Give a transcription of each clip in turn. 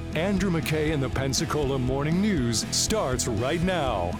Andrew McKay and the Pensacola Morning News starts right now.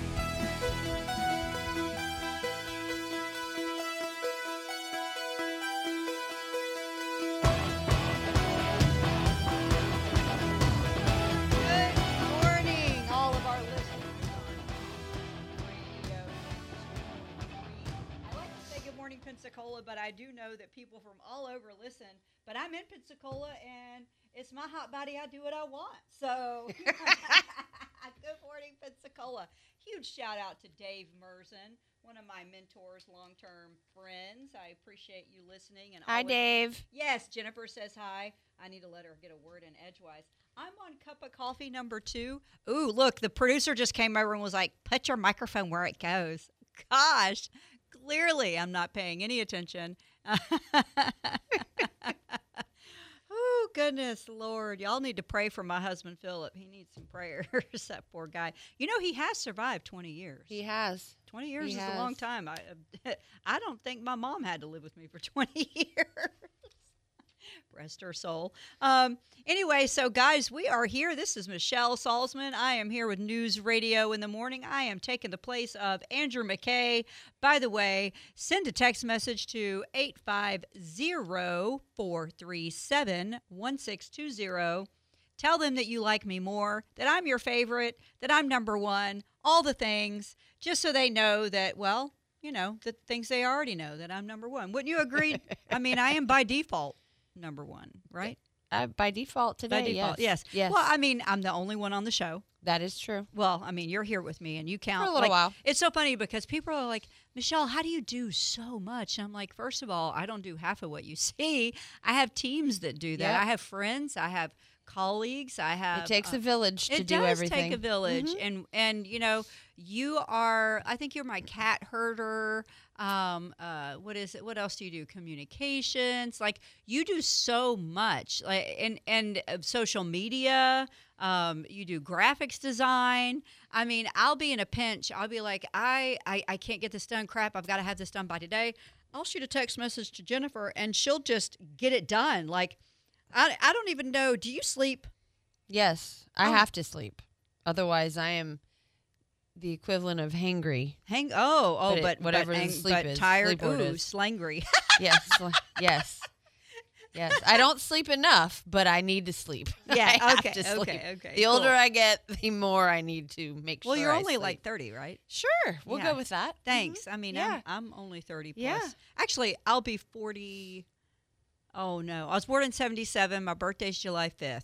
Pensacola, but I do know that people from all over listen. But I'm in Pensacola, and it's my hot body. I do what I want. So, good morning, Pensacola. Huge shout out to Dave Merzen, one of my mentors, long-term friends. I appreciate you listening. And hi, Dave. Yes, Jennifer says hi. I need to let her get a word in edgewise. I'm on cup of coffee number 2. Ooh, look, the producer just came over and was like, put your microphone where it goes. Gosh. Clearly, I'm not paying any attention. Oh, goodness, Lord. Y'all need to pray for my husband, Philip. He needs some prayers, that poor guy. You know, he has survived 20 years. He has. 20 years is a long time. I don't think my mom had to live with me for 20 years. Rest her soul. Anyway, so guys, we are here. This is Michelle Salzman. I am here with News Radio in the Morning. I am taking the place of Andrew McKay. By the way, send a text message to 850-437-1620. Tell them that you like me more, that I'm your favorite, that I'm number one, all the things, just so they know that, well, you know, the things they already know, that I'm number one. Wouldn't you agree? I mean, I am by default number one, right? By default today, by default, yes. Well, I mean, I'm the only one on the show. That is true. Well, I mean, you're here with me, and you count. For a little while. It's so funny because people are like, Michelle, how do you do so much? And I'm like, first of all, I don't do half of what you see. I have teams that do that. Yep. I have friends. I have colleagues. I have. It takes a village to do everything. It does take a village, and you know, you are. I think you're my cat herder. What is it? What else do you do? Communications. Like, you do so much. Like, and social media. You do graphics design. I mean, I'll be in a pinch. I'll be like, I can't get this done. Crap, I've got to have this done by today. I'll shoot a text message to Jennifer, and she'll just get it done. Like, I don't even know. Do you sleep? Yes, I have to sleep. Otherwise, I am the equivalent of hangry. But whatever the sleep is. Tired. Sleep Ooh, slangry. Yes, yes. Yes, I don't sleep enough, but I need to sleep. Yeah, I have okay, to sleep. okay. The older I get, the more I need to make sure. Well, you're I only sleep. like 30, right? Sure, we'll go with that. Thanks. I mean, Yeah. I'm only 30 plus. Yeah. Actually, I'll be 40. Oh no, I was born in 77. My birthday's July 5th.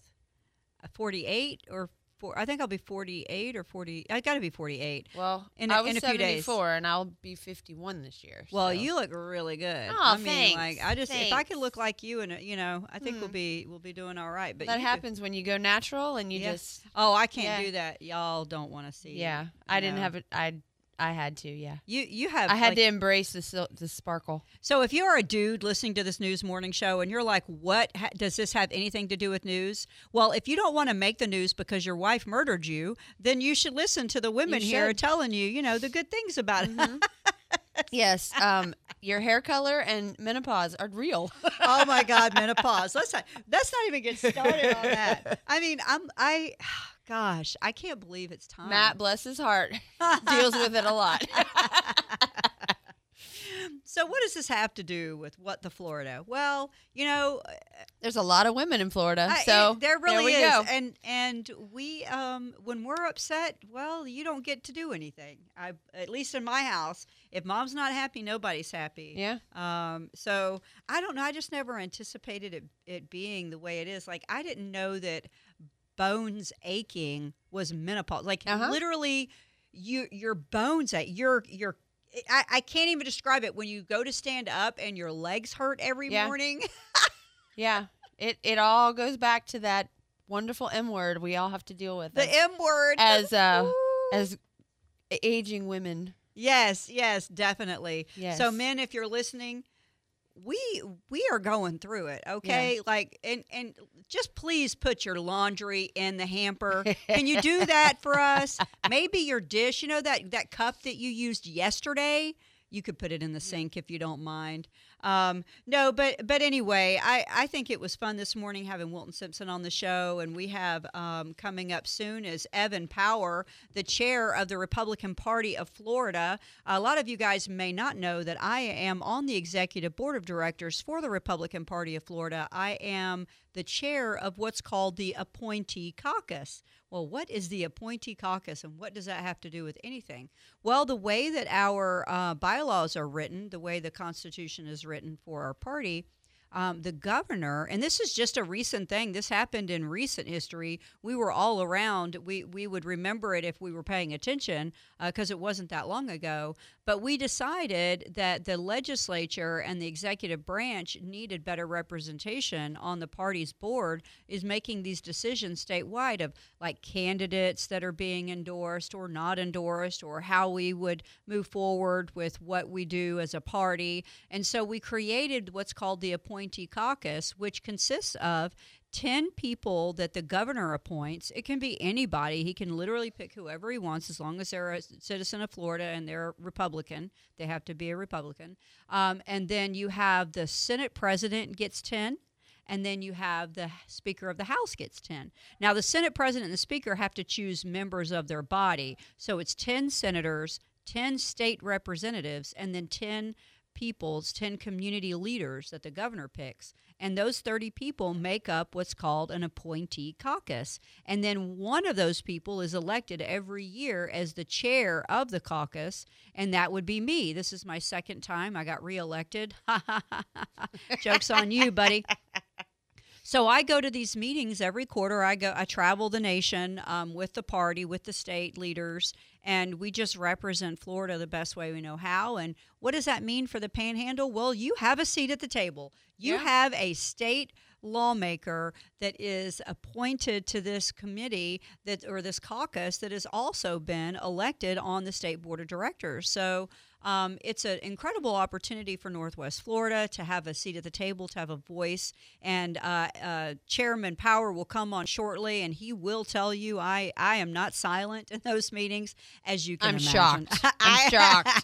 48 or 4? I think I'll be 48 or 40. I got to be 48. Well, in I was a few days. 74, and I'll be 51 this year. Well, so. you look really good. Oh, I mean, thanks. like, if I could Thanks. look like you, and I think we'll be doing all right. But that you happens when you go natural and you just. Oh, I can't do that. Y'all don't want to see. Yeah, I didn't have it. I had to. Yeah. You have. I had to embrace the sparkle. So if you're a dude listening to this news morning show and you're like, what does this have anything to do with news? Well, if you don't want to make the news because your wife murdered you, then you should listen to the women here telling you, the good things about it. Yes. Your hair color and menopause are real. Oh my God, menopause. Let's not even get started on that. I mean, gosh, I can't believe it's time. Matt, bless his heart, deals with it a lot. So what does this have to do with What the Florida? Well, there's a lot of women in Florida, so there really is. Go. And we, when we're upset, well, you don't get to do anything. At least in my house, if mom's not happy, nobody's happy. Yeah. So I don't know. I just never anticipated it being the way it is. Like, I didn't know that bones aching was menopause. Like, literally, your bones ache. I can't even describe it when you go to stand up and your legs hurt every morning. Yeah. It all goes back to that wonderful M word we all have to deal with. The M word. As aging women. Yes, definitely. Yes. So men, if you're listening, we are going through it, okay? Yeah. Like, and just please put your laundry in the hamper. Can you do that for us? Maybe your dish, that cup that you used yesterday, you could put it in the sink if you don't mind. No, but anyway, I think it was fun this morning having Wilton Simpson on the show, and we have coming up soon is Evan Power, the chair of the Republican Party of Florida. A lot of you guys may not know that I am on the executive board of directors for the Republican Party of Florida. I am the chair of what's called the Appointee Caucus. Well, what is the Appointee Caucus, and what does that have to do with anything? Well, the way that our bylaws are written, the way the Constitution is written for our party, the governor, and this is just a recent thing. This happened in recent history. We were all around. We would remember it if we were paying attention because it wasn't that long ago. But we decided that the legislature and the executive branch needed better representation on the party's board is making these decisions statewide of like candidates that are being endorsed or not endorsed or how we would move forward with what we do as a party. And so we created what's called the Appointee Caucus, which consists of 10 people that the governor appoints. It can be anybody. He can literally pick whoever he wants as long as they're a citizen of Florida and they're a Republican. They have to be a Republican. And then you have the Senate president gets 10. And then you have the Speaker of the House gets 10. Now, the Senate president and the Speaker have to choose members of their body. So it's 10 senators, 10 state representatives, and then 10 peoples, 10 community leaders that the governor picks. And those 30 people make up what's called an appointee caucus. And then one of those people is elected every year as the chair of the caucus, and that would be me. This is my second time. I got reelected. Joke's on you, buddy. So I go to these meetings every quarter. I travel the nation with the party, with the state leaders, and we just represent Florida the best way we know how. And what does that mean for the Panhandle? Well, you have a seat at the table. You have a state lawmaker that is appointed to this committee or this caucus that has also been elected on the state board of directors. So it's an incredible opportunity for Northwest Florida to have a seat at the table, to have a voice. And Chairman Power will come on shortly, and he will tell you I am not silent in those meetings, as you can imagine. I'm shocked.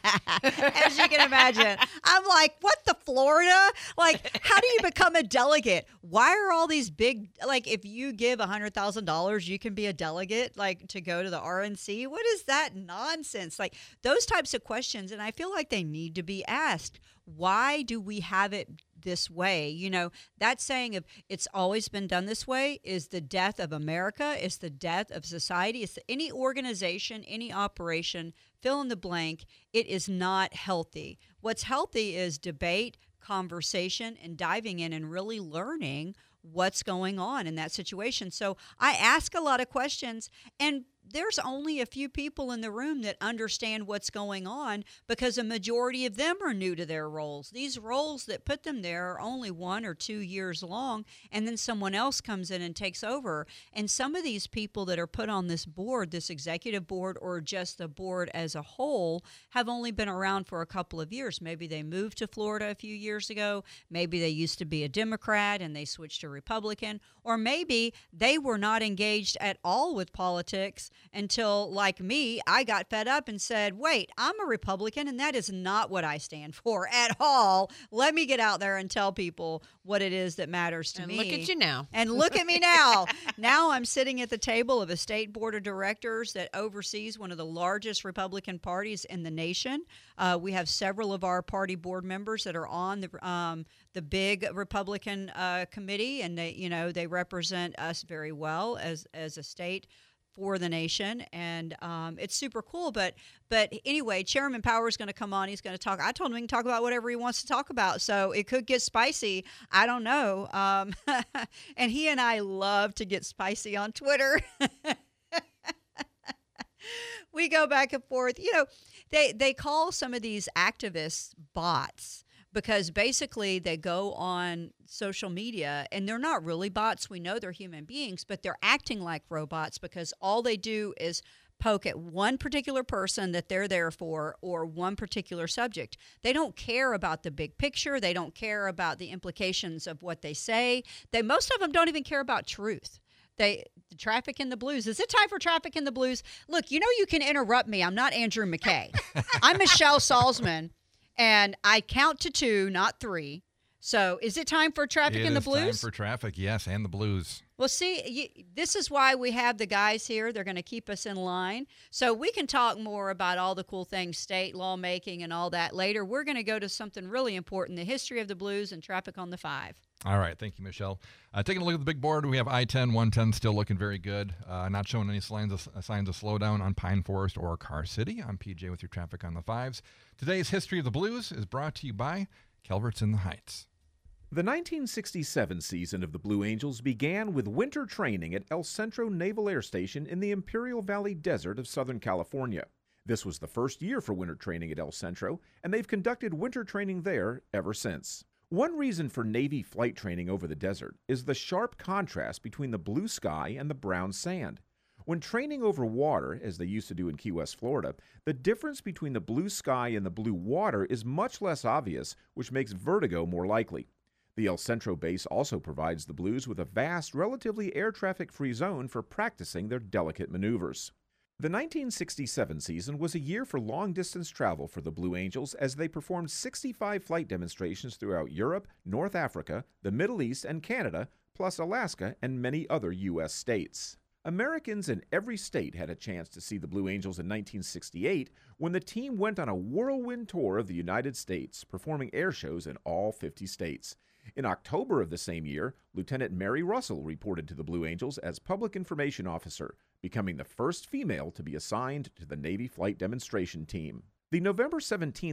As you can imagine. I'm like, what, the Florida? Like, how do you become a delegate? Why are all these big, like, if you give $100,000, you can be a delegate, like, to go to the RNC? What is that nonsense? Like, those types of questions, and I feel like they need to be asked. Why do we have it this way? You know, that saying of it's always been done this way is the death of America. It's the death of society. It's any organization, any operation, fill in the blank. It is not healthy. What's healthy is debate, conversation, and diving in and really learning what's going on in that situation. So I ask a lot of questions, and there's only a few people in the room that understand what's going on because a majority of them are new to their roles. These roles that put them there are only 1 or 2 years long, and then someone else comes in and takes over. And some of these people that are put on this board, this executive board, or just the board as a whole, have only been around for a couple of years. Maybe they moved to Florida a few years ago. Maybe they used to be a Democrat and they switched to Republican. Or maybe they were not engaged at all with politics until, like me, I got fed up and said, wait, I'm a Republican and that is not what I stand for at all. Let me get out there and tell people what it is that matters to me. And look at you now. And look at me now. Now I'm sitting at the table of a state board of directors that oversees one of the largest Republican parties in the nation. We have several of our party board members that are on the big Republican committee, and they represent us very well as a state for the nation, and it's super cool. But anyway, Chairman Power is going to come on. He's going to talk. I told him he can talk about whatever he wants to talk about, so it could get spicy. I don't know. And he and I love to get spicy on Twitter. We go back and forth. They call some of these activists bots, because basically they go on social media and they're not really bots. We know they're human beings, but they're acting like robots because all they do is poke at one particular person that they're there for or one particular subject. They don't care about the big picture. They don't care about the implications of what they say. Most of them don't even care about truth. The Traffic in the Blues. Is it time for Traffic in the Blues? Look, you can interrupt me. I'm not Andrew McKay. I'm Michelle Salzman. And I count to 2, not 3. So is it time for Traffic and the Blues? It is time for traffic, yes, and the blues. Well, see, this is why we have the guys here. They're going to keep us in line. So we can talk more about all the cool things, state lawmaking and all that later. We're going to go to something really important, the history of the blues and traffic on the 5. All right, thank you, Michelle. Taking a look at the big board, we have I-10, 110 still looking very good. Not showing any signs of slowdown on Pine Forest or Car City. I'm PJ with your traffic on the 5s. Today's History of the Blues is brought to you by Calvert's in the Heights. The 1967 season of the Blue Angels began with winter training at El Centro Naval Air Station in the Imperial Valley Desert of Southern California. This was the first year for winter training at El Centro, and they've conducted winter training there ever since. One reason for Navy flight training over the desert is the sharp contrast between the blue sky and the brown sand. When training over water, as they used to do in Key West, Florida, the difference between the blue sky and the blue water is much less obvious, which makes vertigo more likely. The El Centro base also provides the Blues with a vast, relatively air traffic-free zone for practicing their delicate maneuvers. The 1967 season was a year for long-distance travel for the Blue Angels as they performed 65 flight demonstrations throughout Europe, North Africa, the Middle East, and Canada, plus Alaska and many other U.S. states. Americans in every state had a chance to see the Blue Angels in 1968 when the team went on a whirlwind tour of the United States, performing air shows in all 50 states. In October of the same year, Lieutenant Mary Russell reported to the Blue Angels as Public Information Officer, becoming the first female to be assigned to the Navy Flight Demonstration Team. The November 17,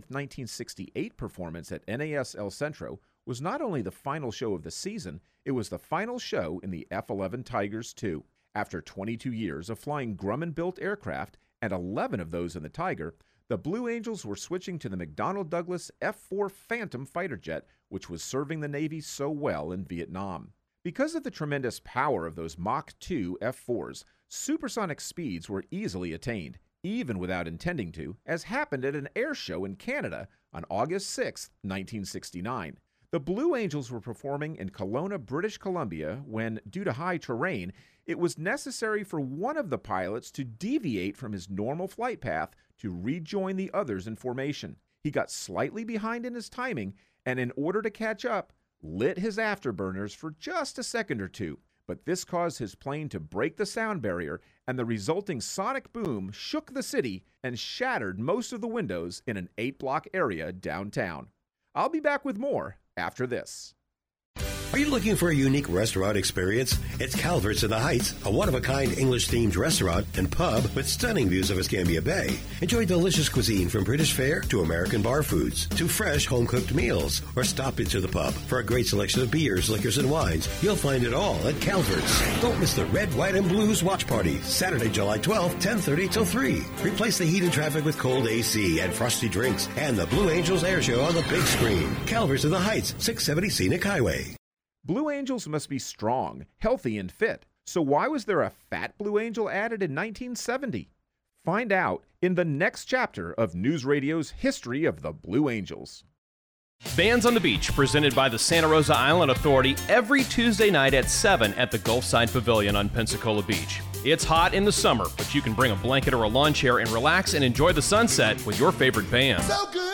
1968 performance at NAS El Centro was not only the final show of the season, it was the final show in the F-11 Tigers II. After 22 years of flying Grumman-built aircraft, and 11 of those in the Tiger, the Blue Angels were switching to the McDonnell Douglas F-4 Phantom fighter jet, which was serving the Navy so well in Vietnam. Because of the tremendous power of those Mach 2 F-4s, supersonic speeds were easily attained, even without intending to, as happened at an air show in Canada on August 6, 1969. The Blue Angels were performing in Kelowna, British Columbia, when, due to high terrain, it was necessary for one of the pilots to deviate from his normal flight path to rejoin the others in formation. He got slightly behind in his timing, and in order to catch up, lit his afterburners for just a second or two. But this caused his plane to break the sound barrier, and the resulting sonic boom shook the city and shattered most of the windows in an 8-block area downtown. I'll be back with more after this. Are you looking for a unique restaurant experience? It's Calvert's in the Heights, a one-of-a-kind English-themed restaurant and pub with stunning views of Escambia Bay. Enjoy delicious cuisine from British fare to American bar foods to fresh home-cooked meals. Or stop into the pub for a great selection of beers, liquors, and wines. You'll find it all at Calvert's. Don't miss the Red, White, and Blues watch party, Saturday, July 12th, 10:30 till 3. Replace the heat and traffic with cold AC and frosty drinks and the Blue Angels air show on the big screen. Calvert's in the Heights, 670 Scenic Highway. Blue Angels must be strong, healthy, and fit. So why was there a fat Blue Angel added in 1970? Find out in the next chapter of News Radio's History of the Blue Angels. Bands on the Beach, presented by the Santa Rosa Island Authority every Tuesday night at 7 at the Gulfside Pavilion on Pensacola Beach. It's hot in the summer, but you can bring a blanket or a lawn chair and relax and enjoy the sunset with your favorite band. So good.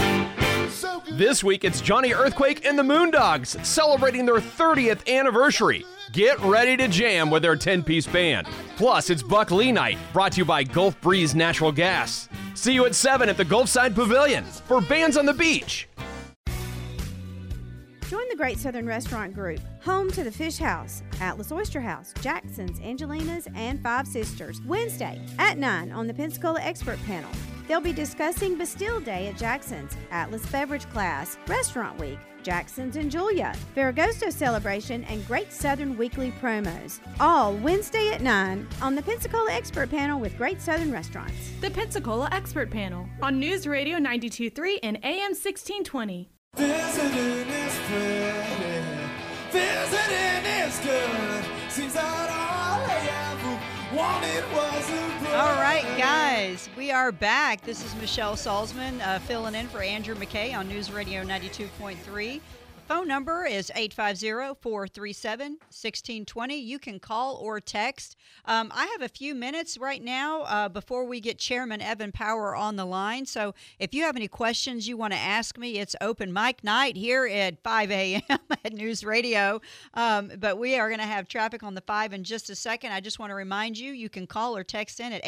This week, it's Johnny Earthquake and the Moondogs celebrating their 30th anniversary. Get ready to jam with their 10-piece band. Plus, it's Buck Lee Night, brought to you by Gulf Breeze Natural Gas. See you at 7 at the Gulfside Pavilion for Bands on the Beach. Join the Great Southern Restaurant Group, home to the Fish House, Atlas Oyster House, Jackson's, Angelina's, and Five Sisters, Wednesday at 9 on the Pensacola Expert Panel. They'll be discussing Bastille Day at Jackson's, Atlas Beverage Class, Restaurant Week, Jackson's and Julia, Ferragosto Celebration, and Great Southern Weekly Promos. All Wednesday at 9 on the Pensacola Expert Panel with Great Southern Restaurants. The Pensacola Expert Panel on News Radio 92.3 and AM 1620. Visiting is pretty, visiting is good. Seems that all I ever wanted was a girl. All right, guys, we are back. This is Michelle Salzman filling in for Andrew McKay on News Radio 92.3. Of phone number is 850-437-1620. You can call or text. I have a few minutes right now before we get Chairman Evan Power on the line. So if you have any questions you want to ask me, it's open mic night here at 5 a.m. at News Radio. But we are going to have Traffic on the 5 in just a second. I just want to remind you, you can call or text in at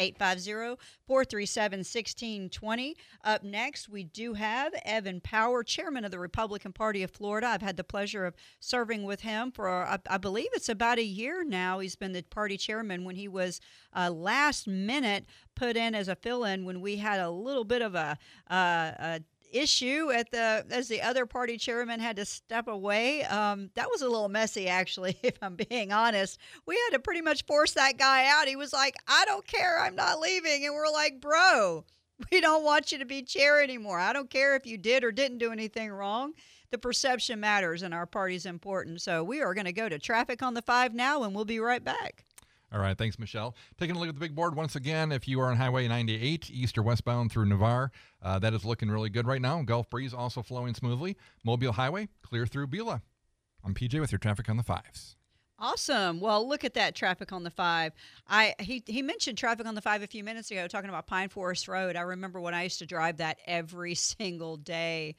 850-437-1620. Up next, we do have Evan Power, Chairman of the Republican Party of Florida. I've had the pleasure of serving with him for, I believe it's about a year now. He's been the party chairman when he was last minute put in as a fill-in when we had a little bit of a issue as the other party chairman had to step away. That was a little messy, actually, if I'm being honest. We had to pretty much force that guy out. He was like, I don't care, I'm not leaving. And we're like, bro, we don't want you to be chair anymore. I don't care if you did or didn't do anything wrong. The perception matters, and our party's important. So we are going to go to Traffic on the 5 now, and we'll be right back. All right, thanks, Michelle. Taking a look at the big board once again, if you are on Highway 98, east or westbound through Navarre, that is looking really good right now. Gulf Breeze also flowing smoothly. Mobile Highway, clear through Beulah. I'm PJ with your Traffic on the 5s. Awesome. Well, look at that Traffic on the 5. He mentioned Traffic on the 5 a few minutes ago, talking about Pine Forest Road. I remember when I used to drive that every single day.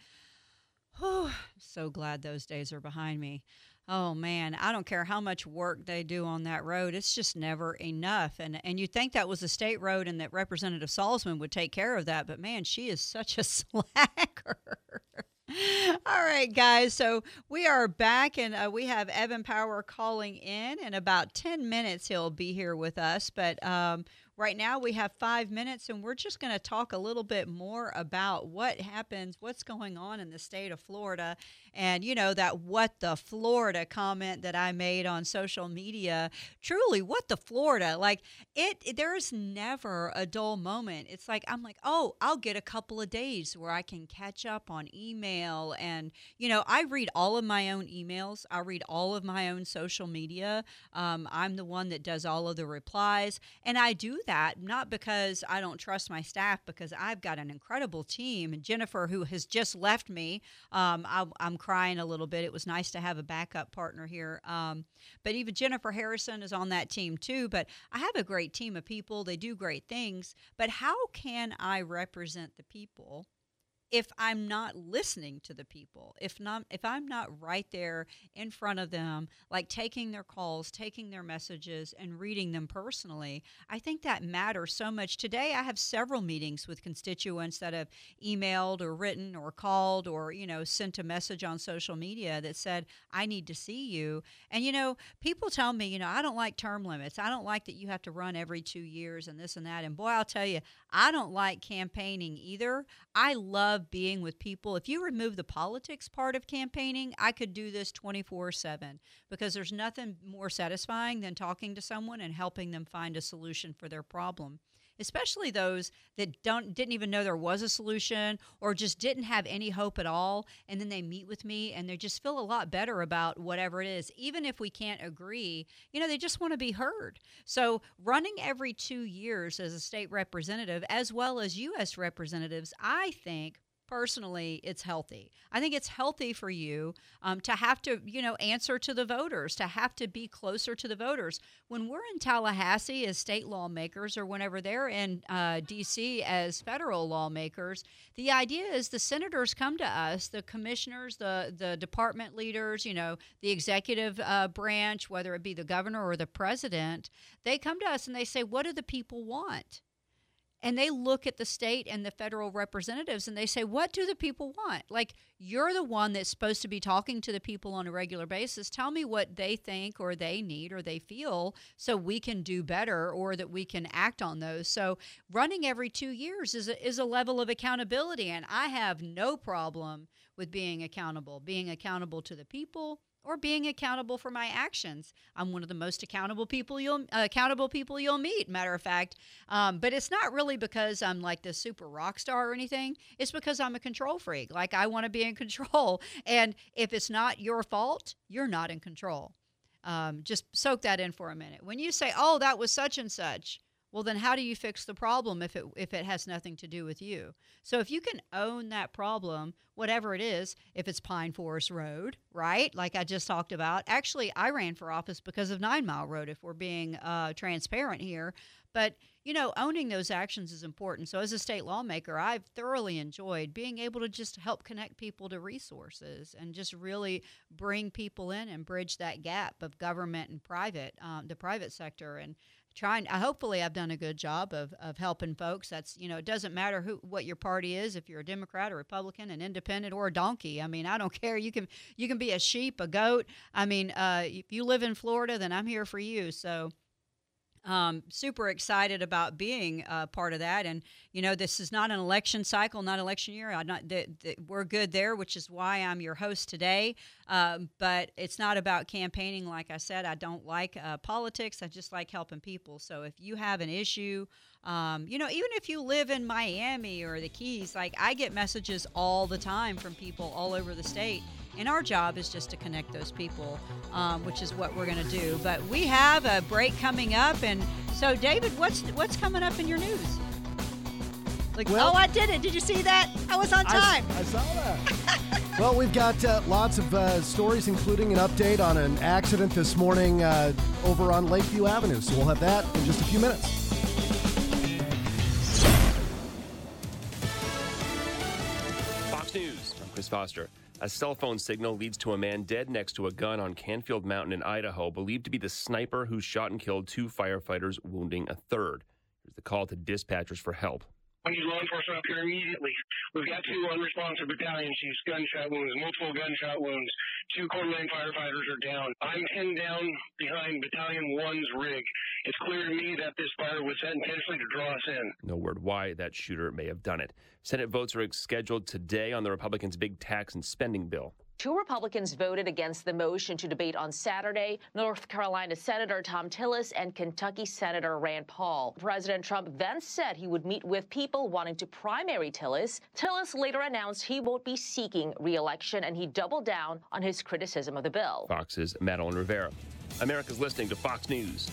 So glad those days are behind me. Oh, man, I don't care how much work they do on that road. It's just never enough. And you'd think that was a state road and that Representative Salzman would take care of that. But, man, she is such a slacker. All right, guys, so we are back, and we have Evan Power calling in about 10 minutes he'll be here with us. But right now we have 5 minutes, and we're just going to talk a little bit more about what happens, what's going on in the state of Florida. And, you know, that what the Florida comment that I made on social media, truly, what the Florida, like there's never a dull moment. It's like, I'm like, oh, I'll get a couple of days where I can catch up on email. And, you know, I read all of my own emails. I read all of my own social media. I'm the one that does all of the replies. And I do that not because I don't trust my staff, because I've got an incredible team. And Jennifer, who has just left me, I'm crying a little bit. It was nice to have a backup partner here. But even Jennifer Harrison is on that team too. But I have a great team of people. They do great things. But how can I represent the people if I'm not listening to the people, if I'm not right there in front of them, like taking their calls, taking their messages, and reading them personally? I think that matters so much. Today, I have several meetings with constituents that have emailed or written or called or, you know, sent a message on social media that said, I need to see you. And, you know, people tell me, you know, I don't like term limits. I don't like that you have to run every 2 years and this and that. And boy, I'll tell you, I don't like campaigning either. I love being with people. If you remove the politics part of campaigning, I could do this 24/7, because there's nothing more satisfying than talking to someone and helping them find a solution for their problem. Especially those that didn't even know there was a solution or just didn't have any hope at all, and then they meet with me and they just feel a lot better about whatever it is. Even if we can't agree, you know, they just want to be heard. So running every 2 years as a state representative, as well as U.S. representatives, I think personally, it's healthy. I think it's healthy for you to have to, you know, answer to the voters, to have to be closer to the voters. When we're in Tallahassee as state lawmakers, or whenever they're in D.C. as federal lawmakers, the idea is the senators come to us, the commissioners, the department leaders, you know, the executive branch, whether it be the governor or the president, they come to us and they say, what do the people want? And they look at the state and the federal representatives and they say, what do the people want? Like, you're the one that's supposed to be talking to the people on a regular basis. Tell me what they think or they need or they feel so we can do better or that we can act on those. So running every 2 years is a level of accountability. And I have no problem with being accountable to the people, or being accountable for my actions. I'm one of the most accountable people you'll meet, matter of fact. But it's not really because I'm like this super rock star or anything. It's because I'm a control freak. Like, I want to be in control. And if it's not your fault, you're not in control. Just soak that in for a minute. When you say, oh, that was such and such, well, then how do you fix the problem if it has nothing to do with you? So if you can own that problem, whatever it is, if it's Pine Forest Road, right, like I just talked about. Actually, I ran for office because of 9 Mile Road, if we're being transparent here. But, owning those actions is important. So as a state lawmaker, I've thoroughly enjoyed being able to just help connect people to resources and just really bring people in and bridge that gap of government and private, the private sector. And hopefully I've done a good job of helping folks. That's, it doesn't matter what your party is, if you're a Democrat or Republican, an independent or a donkey. I mean, I don't care. You can be a sheep, a goat. I mean, if you live in Florida, then I'm here for you. So super excited about being part of that. And, this is not an election cycle, not election year. We're good there, which is why I'm your host today. But it's not about campaigning. Like I said, I don't like politics. I just like helping people. So if you have an issue, even if you live in Miami or the Keys, like I get messages all the time from people all over the state. And our job is just to connect those people, which is what we're going to do. But we have a break coming up. And so, David, what's coming up in your news? I did it. Did you see that? I was on time. I saw that. Well, we've got lots of stories, including an update on an accident this morning over on Lakeview Avenue. So we'll have that in just a few minutes. Fox News, I'm Chris Foster. A cell phone signal leads to a man dead next to a gun on Canfield Mountain in Idaho, believed to be the sniper who shot and killed 2 firefighters, wounding a third. Here's the call to dispatchers for help. I need law enforcement up here immediately. We've got 2 unresponsive battalion chiefs, gunshot wounds, multiple gunshot wounds. 2 Corps 9 firefighters are down. I'm pinned down behind Battalion 1's rig. It's clear to me that this fire was set intentionally to draw us in. No word why that shooter may have done it. Senate votes are scheduled today on the Republicans' big tax and spending bill. 2 Republicans voted against the motion to debate on Saturday. North Carolina Senator Thom Tillis and Kentucky Senator Rand Paul. President Trump then said he would meet with people wanting to primary Tillis. Tillis later announced he won't be seeking re-election, and he doubled down on his criticism of the bill. Fox's Madeline Rivera. America's listening to Fox News.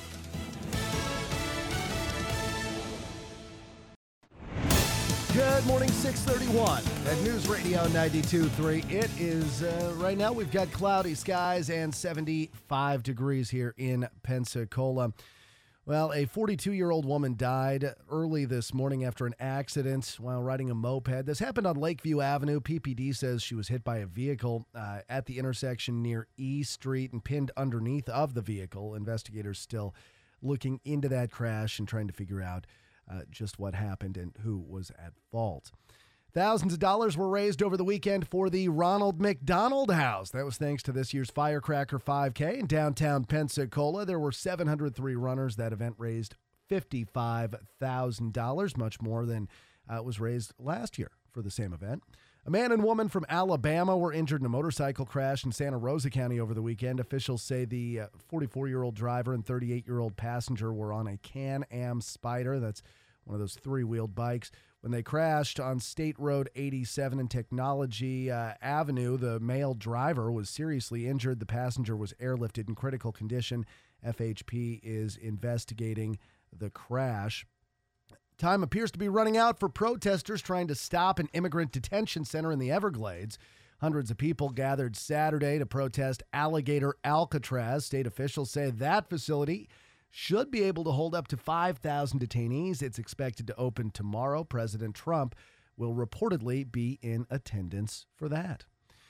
Good morning, 631 at News Radio 92.3. It is, right now we've got cloudy skies and 75 degrees here in Pensacola. Well, a 42-year-old woman died early this morning after an accident while riding a moped. This happened on Lakeview Avenue. PPD says she was hit by a vehicle at the intersection near E Street and pinned underneath of the vehicle. Investigators still looking into that crash and trying to figure out just what happened and who was at fault. Thousands of dollars were raised over the weekend for the Ronald McDonald House. That was thanks to this year's Firecracker 5K in downtown Pensacola. There were 703 runners. That event raised $55,000, much more than was raised last year for the same event. A man and woman from Alabama were injured in a motorcycle crash in Santa Rosa County over the weekend. Officials say the 44-year-old driver and 38-year-old passenger were on a Can-Am Spyder. That's one of those 3-wheeled bikes. When they crashed on State Road 87 and Technology Avenue, the male driver was seriously injured. The passenger was airlifted in critical condition. FHP is investigating the crash. Time appears to be running out for protesters trying to stop an immigrant detention center in the Everglades. Hundreds of people gathered Saturday to protest Alligator Alcatraz. State officials say that facility should be able to hold up to 5,000 detainees. It's expected to open tomorrow. President Trump will reportedly be in attendance for that.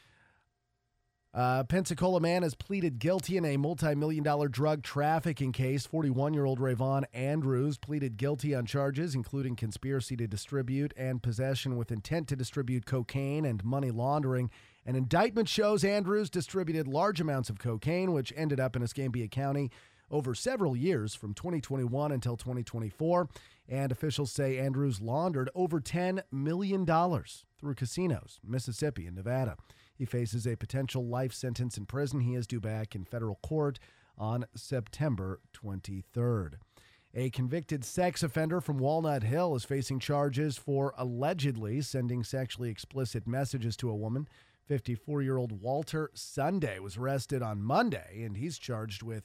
Pensacola man has pleaded guilty in a multi-million-dollar drug trafficking case. 41-year-old Rayvon Andrews pleaded guilty on charges including conspiracy to distribute and possession with intent to distribute cocaine and money laundering. An indictment shows Andrews distributed large amounts of cocaine, which ended up in Escambia County over several years from 2021 until 2024. And officials say Andrews laundered over $10 million through casinos in Mississippi and Nevada. He faces a potential life sentence in prison. He is due back in federal court on September 23rd. A convicted sex offender from Walnut Hill is facing charges for allegedly sending sexually explicit messages to a woman. 54-year-old Walter Sunday was arrested on Monday, and he's charged with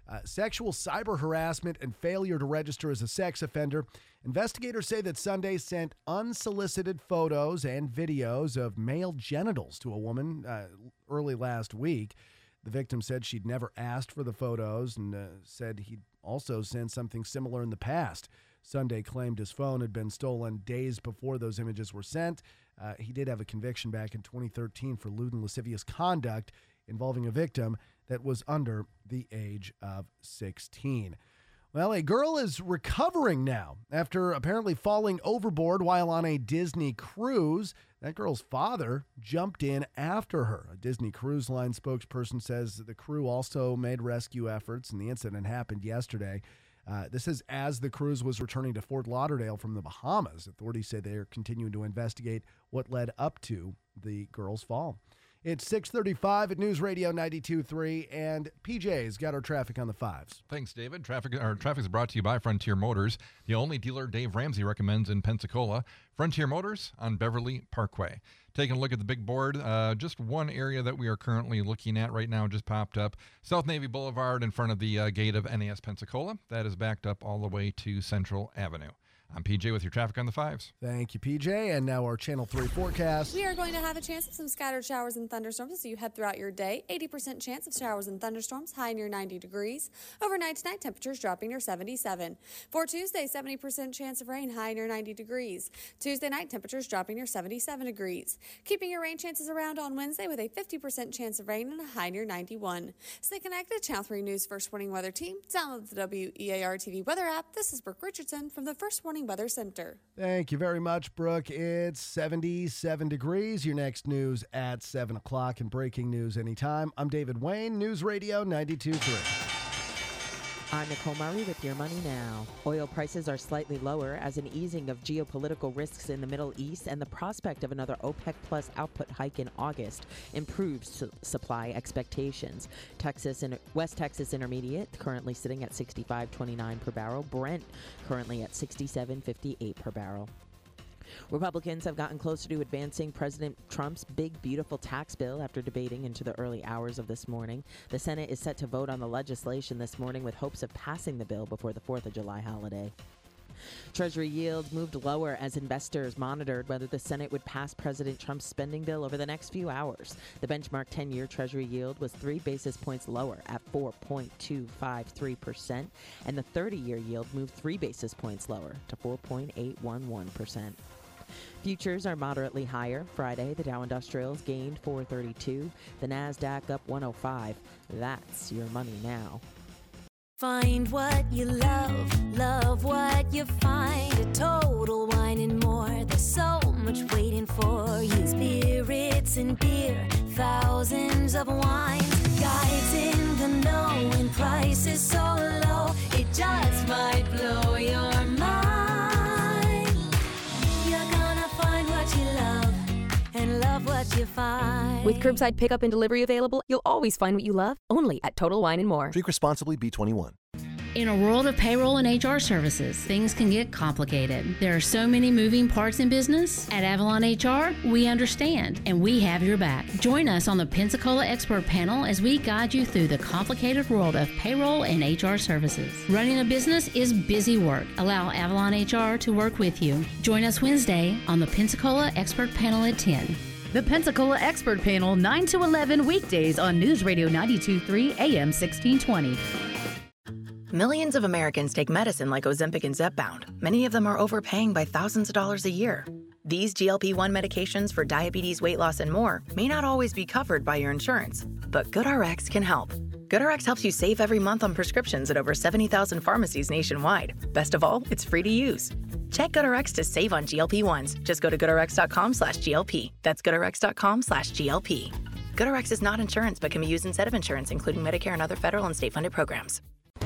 Sexual cyber harassment and failure to register as a sex offender. Investigators say that Sunday sent unsolicited photos and videos of male genitals to a woman early last week. The victim said she'd never asked for the photos and said he'd also sent something similar in the past. Sunday claimed his phone had been stolen days before those images were sent. He did have a conviction back in 2013 for lewd and lascivious conduct involving a victim that was under the age of 16. Well, a girl is recovering now after apparently falling overboard while on a Disney cruise. That girl's father jumped in after her. A Disney Cruise Line spokesperson says the crew also made rescue efforts, and the incident happened yesterday. This is as the cruise was returning to Fort Lauderdale from the Bahamas. Authorities say they are continuing to investigate what led up to the girl's fall. It's 6:35 at News Radio 92.3, and PJ's got our traffic on the fives. Thanks, David. Traffic is brought to you by Frontier Motors, the only dealer Dave Ramsey recommends in Pensacola. Frontier Motors on Beverly Parkway. Taking a look at the big board, just one area that we are currently looking at right now just popped up. South Navy Boulevard in front of the gate of NAS Pensacola. That is backed up all the way to Central Avenue. I'm PJ with your traffic on the fives. Thank you, PJ. And now our Channel 3 forecast. We are going to have a chance of some scattered showers and thunderstorms as you head throughout your day. 80% chance of showers and thunderstorms, high near 90 degrees. Overnight tonight, temperatures dropping near 77. For Tuesday, 70% chance of rain, high near 90 degrees. Tuesday night, temperatures dropping near 77 degrees. Keeping your rain chances around on Wednesday with a 50% chance of rain and a high near 91. Stay connected. Channel 3 News First Warning Weather Team. Download the WEAR TV weather app. This is Brooke Richardson from the First Warning Weather Center. Thank you very much, Brooke. It's 77 degrees. Your next news at 7 o'clock and breaking news anytime. I'm David Wayne, News Radio 92.3. I'm Nicole Murray with Your Money Now. Oil prices are slightly lower as an easing of geopolitical risks in the Middle East and the prospect of another OPEC Plus output hike in August improves supply expectations. West Texas Intermediate currently sitting at $65.29 per barrel. Brent currently at $67.58 per barrel. Republicans have gotten closer to advancing President Trump's big, beautiful tax bill after debating into the early hours of this morning. The Senate is set to vote on the legislation this morning with hopes of passing the bill before the 4th of July holiday. Treasury yields moved lower as investors monitored whether the Senate would pass President Trump's spending bill over the next few hours. The benchmark 10-year Treasury yield was 3 basis points lower at 4.253%, and the 30-year yield moved 3 basis points lower to 4.811%. Futures are moderately higher. Friday, the Dow Industrials gained 432, the NASDAQ up 105. That's Your Money Now. Find what you love, love what you find. A Total Wine and More. There's so much waiting for you. Spirits and beer, thousands of wines. Guides in the know and prices so low, it just might blow your mind. You're gonna find what you love and love what you find. With curbside pickup and delivery available, you'll always find what you love, only at Total Wine & More. Drink responsibly, B21. In a world of payroll and HR services, things can get complicated. There are so many moving parts in business. At Avalon HR, we understand, and we have your back. Join us on the Pensacola Expert Panel as we guide you through the complicated world of payroll and HR services. Running a business is busy work. Allow Avalon HR to work with you. Join us Wednesday on the Pensacola Expert Panel at 10. The Pensacola Expert Panel, 9 to 11 weekdays on News Radio 92.3 AM 1620. Millions of Americans take medicine like Ozempic and Zepbound. Many of them are overpaying by thousands of dollars a year. These GLP-1 medications for diabetes, weight loss, and more may not always be covered by your insurance, but GoodRx can help. GoodRx helps you save every month on prescriptions at over 70,000 pharmacies nationwide. Best of all, it's free to use. Check GoodRx to save on GLP-1s. Just go to GoodRx.com/GLP. That's GoodRx.com/GLP. GoodRx is not insurance but can be used instead of insurance, including Medicare and other federal and state-funded programs.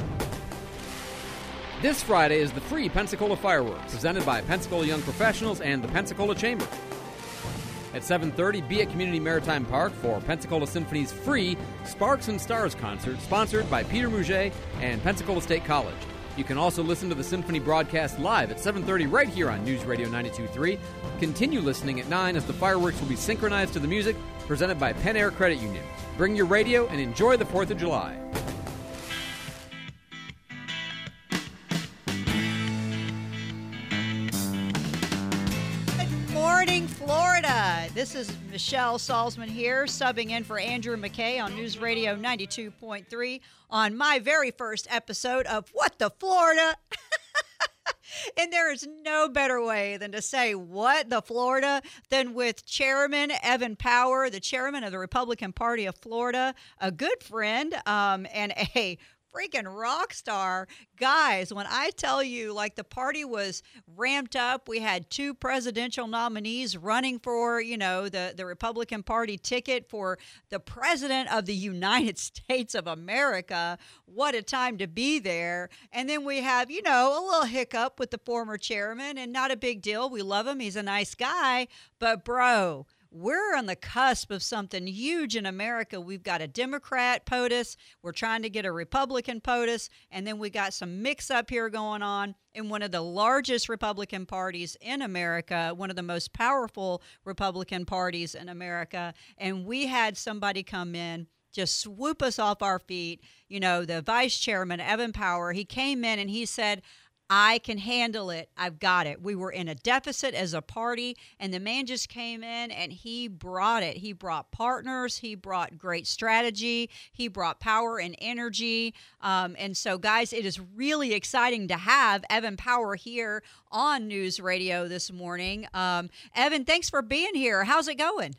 This Friday is the free Pensacola Fireworks, presented by Pensacola Young Professionals and the Pensacola Chamber. At 7:30, be at Community Maritime Park for Pensacola Symphony's free Sparks and Stars concert, sponsored by Peter Mouget and Pensacola State College. You can also listen to the Symphony broadcast live at 7:30 right here on News Radio 92.3. Continue listening at 9 as the fireworks will be synchronized to the music, presented by Penn Air Credit Union. Bring your radio and enjoy the 4th of July. This is Michelle Salzman here, subbing in for Andrew McKay on News Radio 92.3 on my very first episode of What the Florida. And there is no better way than to say what the Florida than with Chairman Evan Power, the chairman of the Republican Party of Florida, a good friend and a freaking rock star. Guys, when I tell you, like, the party was ramped up, we had 2 presidential nominees running for, the Republican Party ticket for the president of the United States of America. What a time to be there. And then we have, a little hiccup with the former chairman, and not a big deal. We love him. He's a nice guy. But, bro, we're on the cusp of something huge in America. We've got a Democrat POTUS. We're trying to get a Republican POTUS. And then we got some mix-up here going on in one of the largest Republican parties in America, one of the most powerful Republican parties in America. And we had somebody come in, just swoop us off our feet. The vice chairman, Evan Power, he came in and he said, I can handle it. I've got it. We were in a deficit as a party, and the man just came in and he brought it. He brought partners. He brought great strategy. He brought power and energy. And so, guys, it is really exciting to have Evan Power here on News Radio this morning. Evan, thanks for being here. How's it going?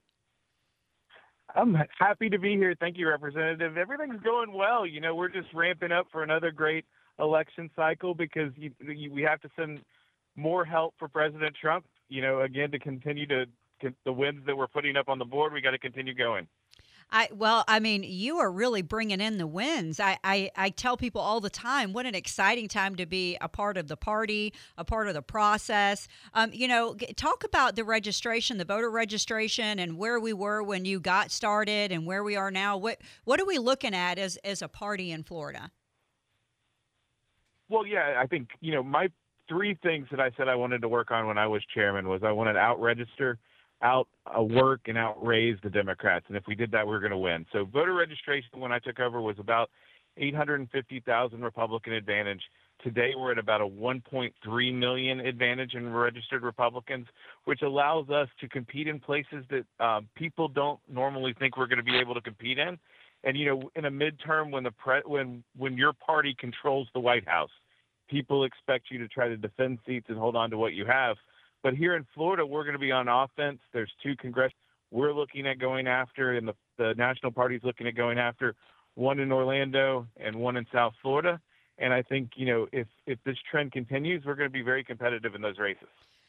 I'm happy to be here. Thank you, Representative. Everything's going well. We're just ramping up for another great election cycle because we have to send more help for President Trump. Again, to continue to get the wins that we're putting up on the board, we got to continue going. You are really bringing in the wins. I tell people all the time, what an exciting time to be a part of the party, a part of the process. Talk about the registration, the voter registration, and where we were when you got started and where we are now. What are we looking at as a party in Florida? Well, yeah, I think, my 3 things that I said I wanted to work on when I was chairman was I wanted to out-register, out-work, and out-raise the Democrats. And if we did that, we were going to win. So voter registration when I took over was about 850,000 Republican advantage. Today, we're at about a 1.3 million advantage in registered Republicans, which allows us to compete in places that people don't normally think we're going to be able to compete in. And, in a midterm, when your party controls the White House, people expect you to try to defend seats and hold on to what you have. But here in Florida, we're going to be on offense. There's 2 congressional we're looking at going after, and the national party's looking at going after, one in Orlando and one in South Florida. And I think, if this trend continues, we're going to be very competitive in those races.